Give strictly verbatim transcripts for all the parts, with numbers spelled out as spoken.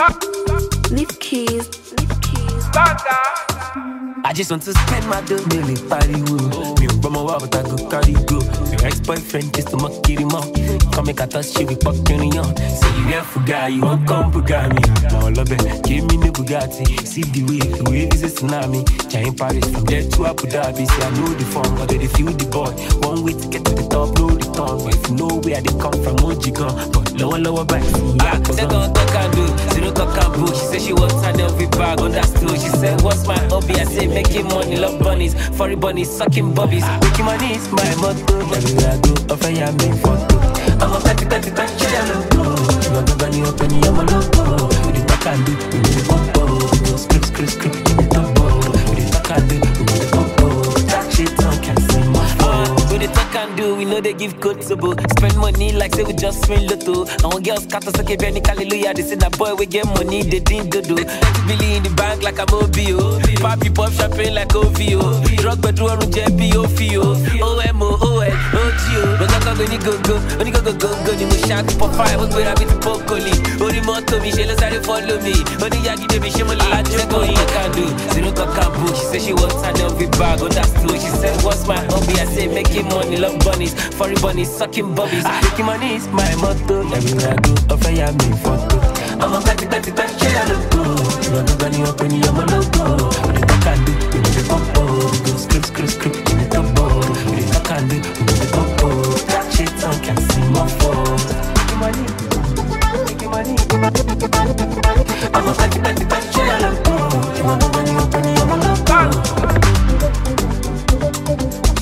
Leave keys, leave keys. I just want to spend my dough, nearly party woo. Me and Brahma Wa, but I go carry go. Your ex-boyfriend just to mock him up. Come make a touch, she be fucking on. Say you get Fuga, you won't come Bugatti. My love it, give me the Bugatti. See the way, the wave is a tsunami. Giant Paris, from there to Abu Dhabi. See I know the form, but they feel the boy. One way to get to the top, no return. But if you know where they come from, Mojigan. But lower, lower back, yeah, cause I don't talk and do. Zero cock and boo. She said she wants her every bag, understood. She said, what's my hobby? I say, making money, love bunnies, furry bunnies, sucking bubbies. Making money is my motto. Everywhere I go, offer ya me photo. I'm a petty, petty, petty, I look good. You want to bunny up and I'm a loco. We the talk and do, we need the popo. We go script, script, script, we the turbo. We the talk and do, we need the popo. That shit on can see my phone. We the talk and do, we know they give code to boo. Spend money like say we just win lotto. And when girls cut us, okay, Benny, hallelujah. They say that boy, we get money, they didn't do do. Billy in the bank like I'm O B O. Papi pop champagne like O V O. Drug bedroom on J P O F I O. O M O O L O G O. But I go go go, only go go go go. You must shout for five. What's going on with the pokoli? Only moto me, she let's follow me. Only yagi baby, she me like just go. You can do zero cock and boo. She said she wants her every bag. On that stool, she said what's my hobby? I say making money, love bunnies, furry bunnies, sucking bubbies. Making money is my motto. Everywhere I go, offer ya me photo. I'm a petty, petty, petty, I look good. You want to bunny up and I'm a loco. What the fuck I do? We need the popo. We go script, script, script, we need the turbo. What the fuck I do? We need the popo. That shit on can see my phone. Making money, making money. I'm a petty, petty, petty, I look good. You want to bunny up and I'm a loco.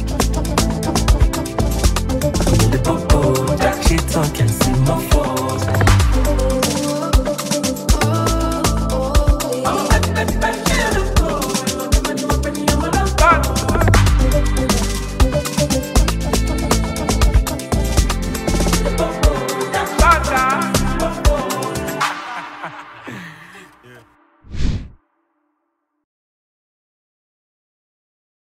We need the popo. That shit on can see my phone.